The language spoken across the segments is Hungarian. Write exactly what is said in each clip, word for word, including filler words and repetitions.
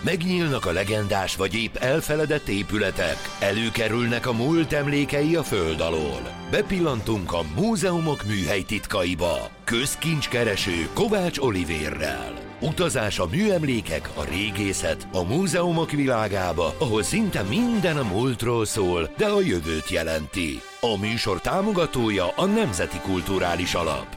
Megnyílnak a legendás vagy épp elfeledett épületek, előkerülnek a múlt emlékei a föld alól. Bepillantunk a múzeumok műhely titkaiba. Közkincskereső Kovács Olivérrel. Utazás a műemlékek, a régészet, a múzeumok világába, ahol szinte minden a múltról szól, de a jövőt jelenti. A műsor támogatója a Nemzeti Kulturális Alap.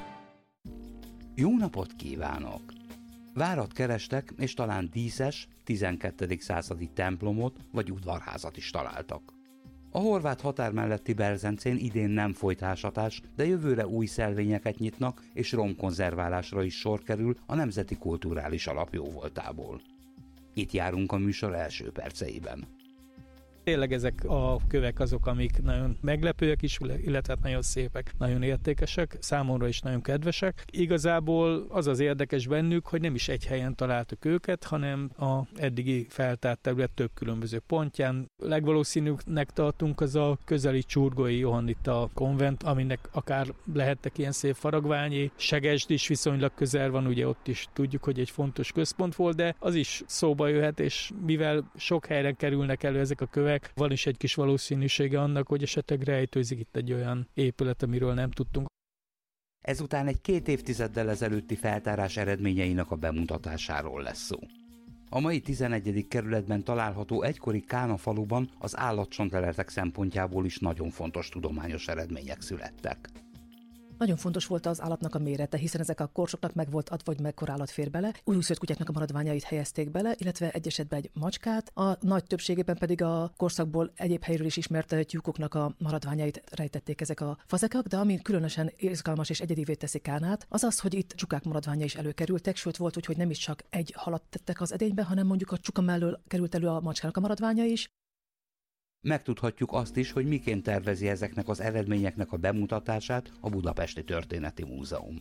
Jó napot kívánok! Várat kerestek, és talán díszes, tizenkettedik századi templomot vagy udvarházat is találtak. A horvát határ melletti Berzencén idén nem folyt ásatás, de jövőre új szelvényeket nyitnak, és romkonzerválásra is sor kerül a Nemzeti Kulturális Alap jóvoltából. Itt járunk a műsor első perceiben. Tényleg ezek a kövek azok, amik nagyon meglepőek is, illetve nagyon szépek, nagyon értékesek, számomra is nagyon kedvesek. Igazából az az érdekes bennük, hogy nem is egy helyen találtuk őket, hanem a eddigi feltárt terület több különböző pontján. Legvalószínűbbnek tartunk az a közeli Csurgói Johannita konvent, aminek akár lehettek ilyen szép faragványi. Segesd is viszonylag közel van, ugye ott is tudjuk, hogy egy fontos központ volt, de az is szóba jöhet, és mivel sok helyre kerülnek elő ezek a kövek, van is egy kis valószínűsége annak, hogy esetleg rejtőzik itt egy olyan épület, amiről nem tudtunk. Ezután egy két évtizeddel ezelőtti feltárás eredményeinek a bemutatásáról lesz szó. A mai tizenegyedik kerületben található egykori Kána faluban az állatcsontleletek szempontjából is nagyon fontos tudományos eredmények születtek. Nagyon fontos volt az állatnak a mérete, hiszen ezek a korsoknak meg volt adva, hogy mekkora állat fér bele. Újszült kutyáknak a maradványait helyezték bele, illetve egy esetben egy macskát. A nagy többségében pedig a korszakból egyéb helyről is ismert tyúkoknak a maradványait rejtették ezek a fazekak, de ami különösen izgalmas és egyedivé teszi Kánát, az az, hogy itt csukák maradványa is előkerültek, sőt volt úgy, hogy nem is csak egy halat tettek az edénybe, hanem mondjuk a csuka mellől került elő a macskának a maradványa is. Megtudhatjuk azt is, hogy miként tervezi ezeknek az eredményeknek a bemutatását a Budapesti Történeti Múzeum.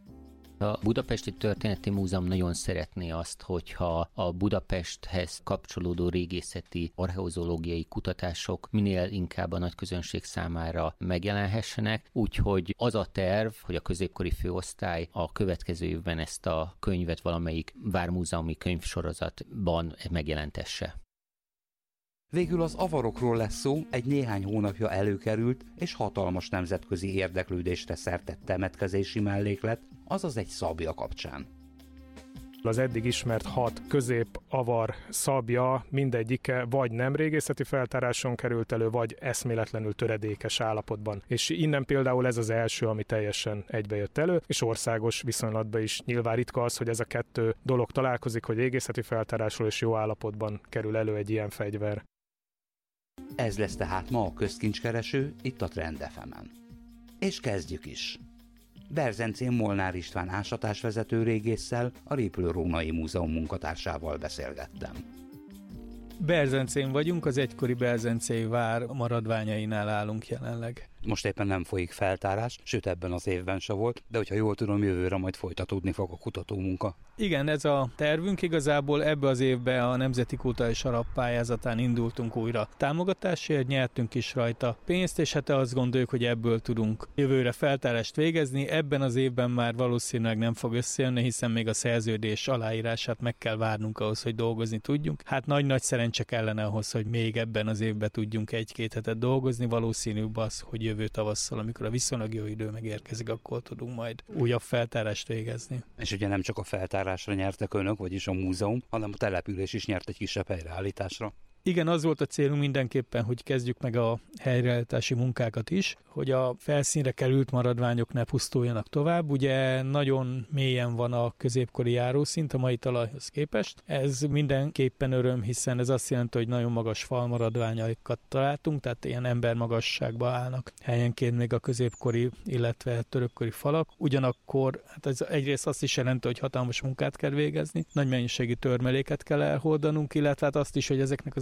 A Budapesti Történeti Múzeum nagyon szeretné azt, hogyha a Budapesthez kapcsolódó régészeti, archeozológiai kutatások minél inkább a nagyközönség számára megjelenhessenek, úgyhogy az a terv, hogy a középkori főosztály a következő évben ezt a könyvet valamelyik vármúzeumi könyvsorozatban megjelentesse. Végül az avarokról lesz szó, egy néhány hónapja előkerült és hatalmas nemzetközi érdeklődésre szertett temetkezési melléklet, azaz egy szabja kapcsán. Az eddig ismert hat közép-avar szabja mindegyike vagy nem régészeti feltáráson került elő, vagy eszméletlenül töredékes állapotban. És innen például ez az első, ami teljesen egybejött elő, és országos viszonylatban is nyilván ritka az, hogy ez a kettő dolog találkozik, hogy régészeti feltárásról és jó állapotban kerül elő egy ilyen fegyver. Ez lesz tehát ma a közkincskereső, itt a Trend ef emen. És kezdjük is. Berzencén Molnár István ásatásvezető régésszel, a Répülőrónai Múzeum munkatársával beszélgettem. Berzencén vagyunk, az egykori berzencei vár maradványainál állunk jelenleg. Most éppen nem folyik feltárás, sőt ebben az évben se volt, de hogyha jól tudom, jövőre majd folytatódni fog a kutatómunka. Igen, ez a tervünk, igazából ebbe az évben a Nemzeti Kulturális Alap pályázatán indultunk újra támogatásért, nyertünk is rajta pénzt, és hát azt gondoljuk, hogy ebből tudunk jövőre feltárást végezni. Ebben az évben már valószínűleg nem fog összejönni, hiszen még a szerződés aláírását meg kell várnunk ahhoz, hogy dolgozni tudjunk. Hát nagy-nagy szerencse kellene ahhoz, hogy még ebben az évben tudjunk egy-két hetet dolgozni, valószínűbb az, hogy jövő tavasszal, amikor a viszonylag jó idő megérkezik, akkor tudunk majd újabb feltárást végezni. És ugye nem csak a feltárásra nyertek önök, vagyis a múzeum, hanem a település is nyert egy kisebb helyreállításra. Igen, az volt a célunk mindenképpen, hogy kezdjük meg a helyreállítási munkákat is, hogy a felszínre került maradványok ne pusztuljanak tovább. Ugye nagyon mélyen van a középkori járószint a mai talajhoz képest. Ez mindenképpen öröm, hiszen ez azt jelenti, hogy nagyon magas falmaradványokat találtunk, tehát ilyen embermagasságba állnak helyenként még a középkori, illetve törökkori falak. Ugyanakkor hát ez egyrészt azt is jelenti, hogy hatalmas munkát kell végezni, nagy mennyiségű törmeléket kell elhordanunk, illetve hát azt is, hogy ezeknek az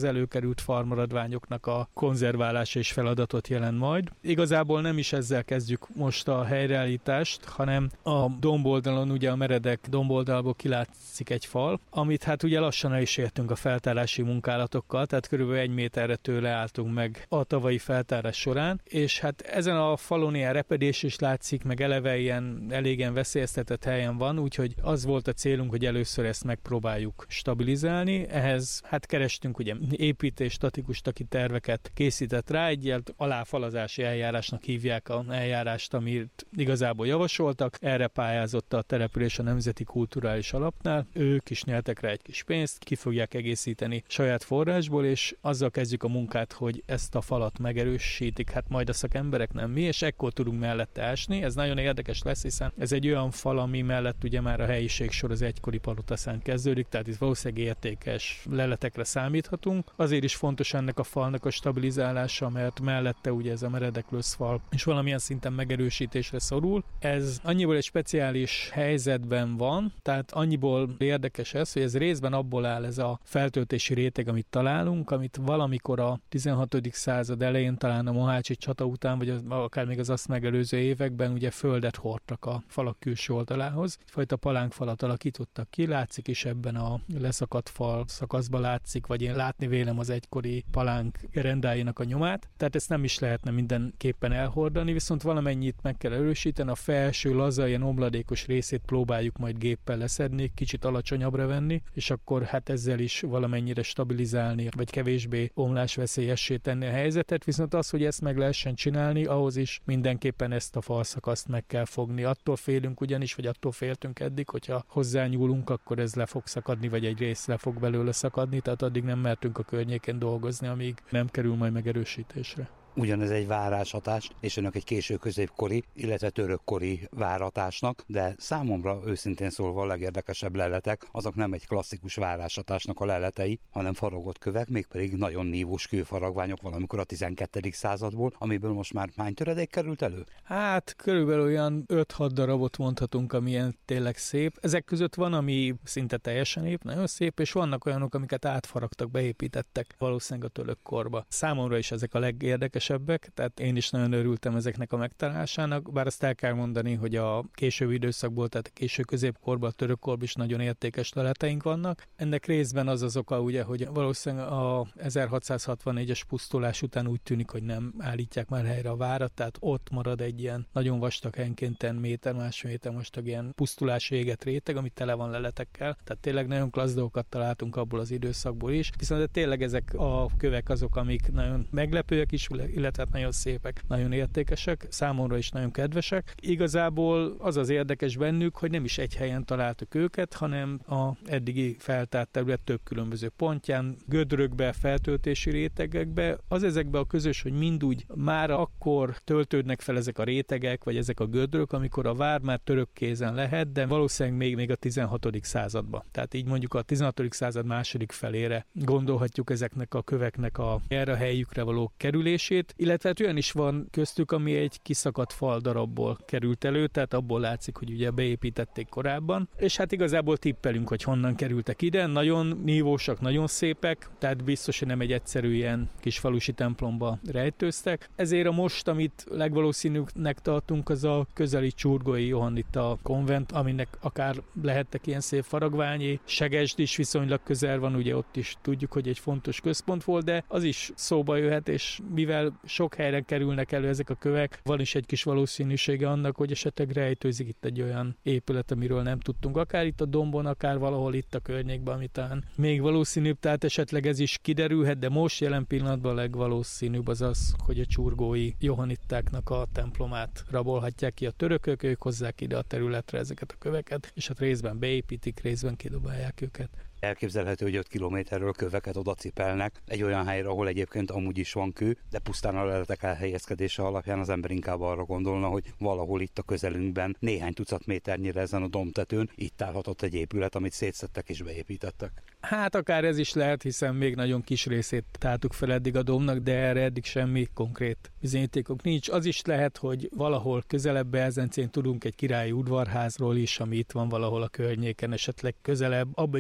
előkerült farmaradványoknak a konzerválása és feladatot jelent majd. Igazából nem is ezzel kezdjük most a helyreállítást, hanem a domboldalon, ugye a meredek domboldalból kilátszik egy fal, amit hát ugye lassan el is értünk a feltárási munkálatokkal, tehát körülbelül egy méterre tőle álltunk meg a tavalyi feltárás során, és hát ezen a falon ilyen repedés is látszik, meg eleve ilyen elégen veszélyeztetett helyen van, úgyhogy az volt a célunk, hogy először ezt megpróbáljuk stabilizálni. Ehhez hát kerestünk ugye építés, statikus taki terveket készített rá, egy ilyen aláfalazási eljárásnak hívják a eljárást, amit igazából javasoltak. Erre pályázott a település a Nemzeti Kulturális Alapnál. Ők is nyertek rá egy kis pénzt, ki fogják egészíteni saját forrásból, és azzal kezdjük a munkát, hogy ezt a falat megerősítik, hát majd a szakemberek, nem mi, és ekkor tudunk mellette ásni. Ez nagyon érdekes lesz, hiszen ez egy olyan fal, ami mellett ugye már a helyiségsor az egykori palotaszán kezdődik, tehát itt valószínűleg értékes leletekre számíthatunk. Azért is fontos ennek a falnak a stabilizálása, mert mellette ugye ez a meredek löszfal és valamilyen szinten megerősítésre szorul. Ez annyiból egy speciális helyzetben van, tehát annyiból érdekes ez, hogy ez részben abból áll ez a feltöltési réteg, amit találunk, amit valamikor a tizenhatodik század elején, talán a mohácsi csata után, vagy az, akár még az azt megelőző években ugye földet hordtak a falak külső oldalához. Egyfajta palánkfalat alakítottak ki, látszik is ebben a leszakadt fal szakaszban látszik, vagy én látni vélem az egykori palánk rendáinak a nyomát. Tehát ezt nem is lehetne mindenképpen elhordani, viszont valamennyit meg kell erősíteni, a felső laza, ilyen omladékos részét próbáljuk majd géppel leszedni, kicsit alacsonyabbra venni, és akkor hát ezzel is valamennyire stabilizálni, vagy kevésbé omlásveszélyessé tenni a helyzetet, viszont az, hogy ezt meg lehessen csinálni, ahhoz is mindenképpen ezt a falszakaszt meg kell fogni. Attól félünk ugyanis, vagy attól féltünk eddig, hogyha hozzányúlunk, akkor ez le fog szakadni, vagy egy rész le fog belőle szakadni, tehát addig nem mertünk a környéken dolgozni, amíg nem kerül majd megerősítésre. Ugyanez egy váráshatás, és önök egy késő középkori, illetve törökkori váratásnak, de számomra őszintén szólva a legérdekesebb leletek, azok nem egy klasszikus váráshatásnak a leletei, hanem faragott kövek, mégpedig nagyon nívós kőfaragványok valamikor a tizenkettedik századból, amiből most már hány töredék került elő? Hát körülbelül olyan öt-hat darabot mondhatunk, amilyen tényleg szép. Ezek között van, ami szinte teljesen épp, nagyon szép, és vannak olyanok, amiket átfaragtak, beépítettek valószínűleg a törökkorba. Számomra is ezek a legérdekesebb, tehát én is nagyon örültem ezeknek a megtalálásának, bár azt el kell mondani, hogy a későbbi időszakból, tehát a késő középkorban, a törökkorban is nagyon értékes leleteink vannak. Ennek részben az az oka, ugye, hogy valószínűleg a ezerhatszázhatvannégyes pusztulás után úgy tűnik, hogy nem állítják már helyre a várat, tehát ott marad egy ilyen nagyon vastag, helyenkénten méter, másfél méter vastag ilyen pusztulási éget réteg, ami tele van leletekkel. Tehát tényleg nagyon klassz dolgokat találtunk abból az időszakból is. Viszont tényleg ezek a kövek azok, amik nagyon meglepőek is, illetve nagyon szépek, nagyon értékesek, számomra is nagyon kedvesek. Igazából az az érdekes bennük, hogy nem is egy helyen találtuk őket, hanem a eddigi feltárt terület több különböző pontján, gödrökbe, feltöltési rétegekbe. Az ezekben a közös, hogy mindúgy már akkor töltődnek fel ezek a rétegek, vagy ezek a gödrök, amikor a vár már török kézen lehet, de valószínűleg még, még a tizenhatodik században. Tehát így mondjuk a tizenhatodik század második felére gondolhatjuk ezeknek a köveknek a erre a helyükre való kerülését, illetve hát olyan is van köztük, ami egy kiszakadt fal darabból került elő, tehát abból látszik, hogy ugye beépítették korábban, és hát igazából tippelünk, hogy honnan kerültek ide, nagyon nívósak, nagyon szépek, tehát biztos, hogy nem egy egyszerű ilyen kis falusi templomba rejtőztek. Ezért a most, amit legvalószínűbbnek tartunk, az a közeli Csurgói Johannita konvent, aminek akár lehettek ilyen szép faragványi, Segesd is viszonylag közel van, ugye ott is tudjuk, hogy egy fontos központ volt, de az is szóba jöhet, és mivel sok helyre kerülnek elő ezek a kövek, van is egy kis valószínűsége annak, hogy esetleg rejtőzik itt egy olyan épület, amiről nem tudtunk, akár itt a dombon, akár valahol itt a környékben, amit talán még valószínűbb, tehát esetleg ez is kiderülhet, de most jelen pillanatban a legvalószínűbb az az, hogy a csurgói johannittáknak a templomát rabolhatják ki a törökök, ők hozzák ide a területre ezeket a köveket, és hát részben beépítik, részben kidobálják őket. Elképzelhető, hogy öt kilométerről köveket oda cipelnek egy olyan helyre, ahol egyébként amúgy is van kő, de pusztán a leletek elhelyezkedése alapján az ember inkább arra gondolna, hogy valahol itt a közelünkben, néhány tucat méternyire ezen a dombtetőn itt állhatott egy épület, amit szétszedtek és beépítettek. Hát akár ez is lehet, hiszen még nagyon kis részét táltuk fel eddig a dombnak, de erre eddig semmi konkrét bizonyítékok nincs. Az is lehet, hogy valahol közelebb Belzencén tudunk egy királyi udvarházról is, ami itt van valahol a környéken, esetleg közelebb, abba is elfér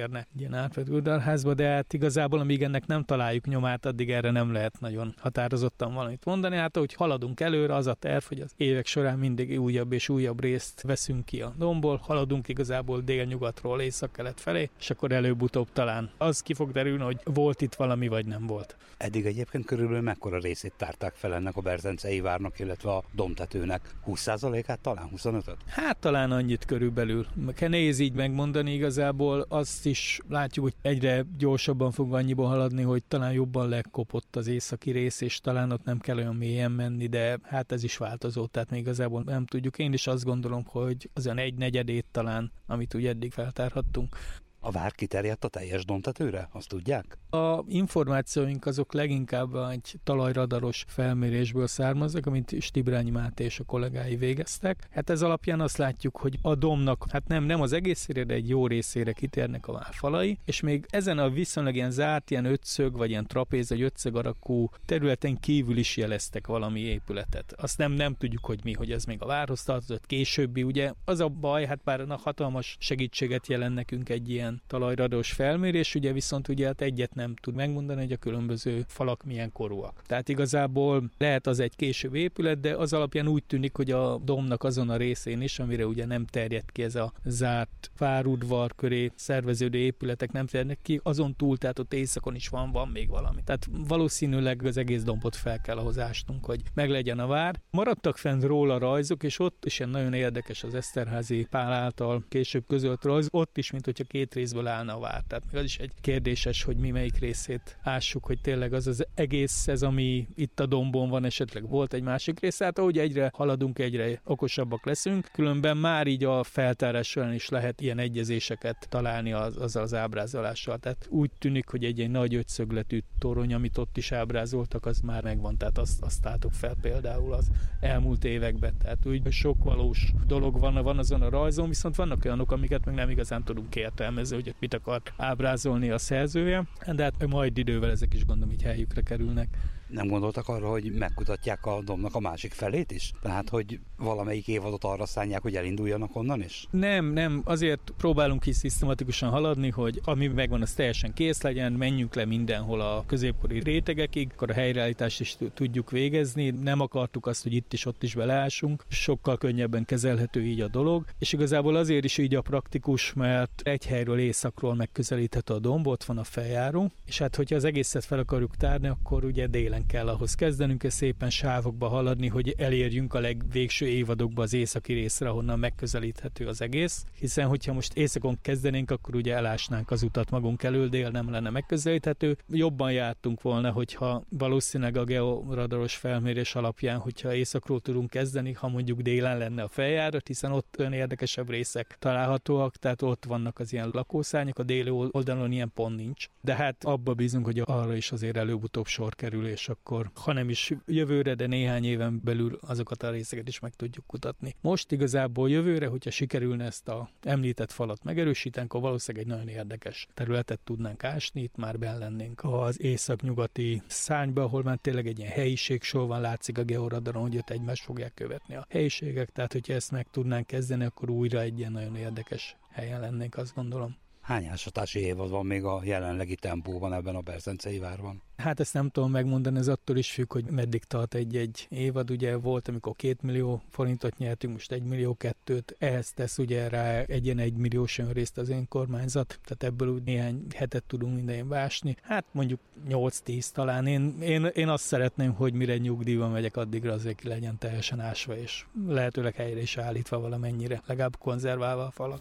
beleférne egy ilyen átfedő udvarházba, de hát igazából amíg ennek nem találjuk nyomát, addig erre nem lehet nagyon határozottan valamit mondani. Hát ahogy haladunk előre, az a terv, hogy az évek során mindig újabb és újabb részt veszünk ki a dombból, haladunk igazából délnyugatról északkelet felé, és akkor előbb-utóbb talán az ki fog derülni, hogy volt itt valami, vagy nem volt. Eddig egyébként körülbelül mekkora részét tárták fel ennek a Berzencei várnak, illetve a dombtetőnek? húsz százalékát, talán huszonötöt? Hát talán annyit körülbelül. Nehéz így megmondani igazából, azt is látjuk, hogy egyre gyorsabban fog annyiba haladni, hogy talán jobban lekopott az északi rész, és talán ott nem kell olyan mélyen menni, de hát ez is változó, tehát még igazából nem tudjuk. Én is azt gondolom, hogy az olyan egy negyedét talán, amit úgy eddig feltárhattunk. A vár kiterjedt a teljes dombtetőre? Azt tudják? A információink azok leginkább egy talajradaros felmérésből származnak, amit Stibrányi Máté és a kollégái végeztek. Hát ez alapján azt látjuk, hogy a dombnak, hát nem, nem az egészére, de egy jó részére kitérnek a várfalai, és még ezen a viszonylag ilyen zárt, ilyen ötszög, vagy ilyen trapéz, vagy ötszög alakú területen kívül is jeleztek valami épületet. Azt nem, nem tudjuk, hogy mi, hogy ez még a várhoz tartozott, későbbi, ugye az a baj, hát bár hatalmas segítséget jelent nekünk egy ilyen talajradaros felmérés, ugye viszont ugye hát egyet nem tud megmondani, hogy a különböző falak milyen korúak. Tehát igazából lehet az egy később épület, de az alapján úgy tűnik, hogy a dombnak azon a részén is, amire ugye nem terjed ki ez a zárt várudvar köré szerveződő épületek nem terjednek ki, azon túl, tehát ott északon is van, van még valami. Tehát valószínűleg az egész dombot fel kell ahhoz ásnunk, hogy meglegyen a vár. Maradtak fent róla rajzok, és ott is ilyen nagyon érdekes az Eszterházy Pál által később közölt rajz, ott is, mint hogyha két részből állna a vár. Tehát még az is egy kérdéses, hogy mi melyik részét ássuk, hogy tényleg az az egész, ez ami itt a dombon van, esetleg volt egy másik rész. Hát ahogy egyre haladunk, egyre okosabbak leszünk, különben már így a feltárás során is lehet ilyen egyezéseket találni az, azzal az ábrázolással. Tehát úgy tűnik, hogy egy, egy nagy ötszögletű torony, amit ott is ábrázoltak, az már megvan. Tehát azt, azt álltuk fel például az elmúlt években. Tehát úgy sok valós dolog van, van azon a rajzon, viszont vannak olyanok, amiket meg nem igazán tudunk értelmezni, hogy mit akar ábrázolni a szerzője, de hát majd idővel ezek is gondolom így helyükre kerülnek. Nem gondoltak arra, hogy megkutatják a dombnak a másik felét is? Tehát, hogy valamelyik évadot arra szánják, hogy elinduljanak onnan is? Nem, nem, azért próbálunk is szisztematikusan haladni, hogy ami megvan, az teljesen kész legyen, menjünk le mindenhol a középkori rétegekig, akkor a helyreállítást is tudjuk végezni, nem akartuk azt, hogy itt is, ott is beleásunk, sokkal könnyebben kezelhető így a dolog, és igazából azért is így a praktikus, mert egy helyről északról megközelíthető a domb, ott van a feljáró, és hát hogyha az egészet fel akarjuk tárni, akkor ugye délen kell ahhoz kezdenünk, és szépen sávokba haladni, hogy elérjünk a legvégső évadokba az északi részre, ahonnan megközelíthető az egész, hiszen hogyha most északon kezdenénk, akkor ugye elásnánk az utat magunk elől, dél nem lenne megközelíthető. Jobban jártunk volna, hogyha valószínűleg a georadaros felmérés alapján, hogyha északról tudunk kezdeni, ha mondjuk délen lenne a feljárat, hiszen ott olyan érdekesebb részek találhatóak, tehát ott vannak az ilyen lakószárnyak, a déli oldalon ilyen pont nincs. De hát abba bízunk, hogy arra is azért előbb-utóbb sor kerül, és akkor, ha nem is jövőre, de néhány éven belül azokat a részeket is meg tudjuk kutatni. Most igazából jövőre, hogyha sikerülne ezt a említett falat megerősíteni, akkor valószínűleg egy nagyon érdekes területet tudnánk ásni, itt már benn lennénk az északnyugati szárnyba, ahol már tényleg egy ilyen helyiség sor van, látszik a georadaron, hogy ott egymást fogják követni a helyiségek, tehát hogyha ezt meg tudnánk kezdeni, akkor újra egy ilyen nagyon érdekes helyen lennénk, azt gondolom. Hány ásatási évad van még a jelenlegi tempóban ebben a Berzencei várban? Hát ezt nem tudom megmondani, ez attól is függ, hogy meddig tart egy-egy évad. Ugye volt, amikor két millió forintot nyertünk, most egy millió kettőt. Ehhez tesz ugye rá egy ilyen egy milliós önrészt az önkormányzat, tehát ebből úgy néhány hetet tudunk minden vásni. Hát mondjuk nyolc-tíz talán. Én, én, én azt szeretném, hogy mire nyugdíjban megyek, addigra azért ki legyen teljesen ásva, és lehetőleg helyre is állítva valamennyire, legalább konzerválva a falak.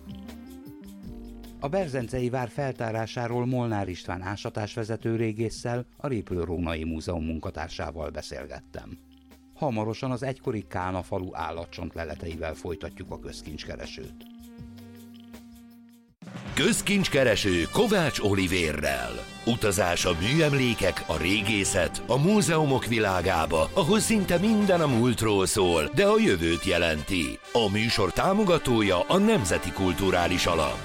A Berzencei vár feltárásáról Molnár István ásatásvezető régésszel, a Répülőrónai Múzeum munkatársával beszélgettem. Hamarosan az egykori Kána falu állatcsont leleteivel folytatjuk a közkincskeresőt. Közkincskereső Kovács Olivérrel. Utazás a műemlékek, a régészet, a múzeumok világába, ahol szinte minden a múltról szól, de a jövőt jelenti. A műsor támogatója a Nemzeti Kulturális Alap.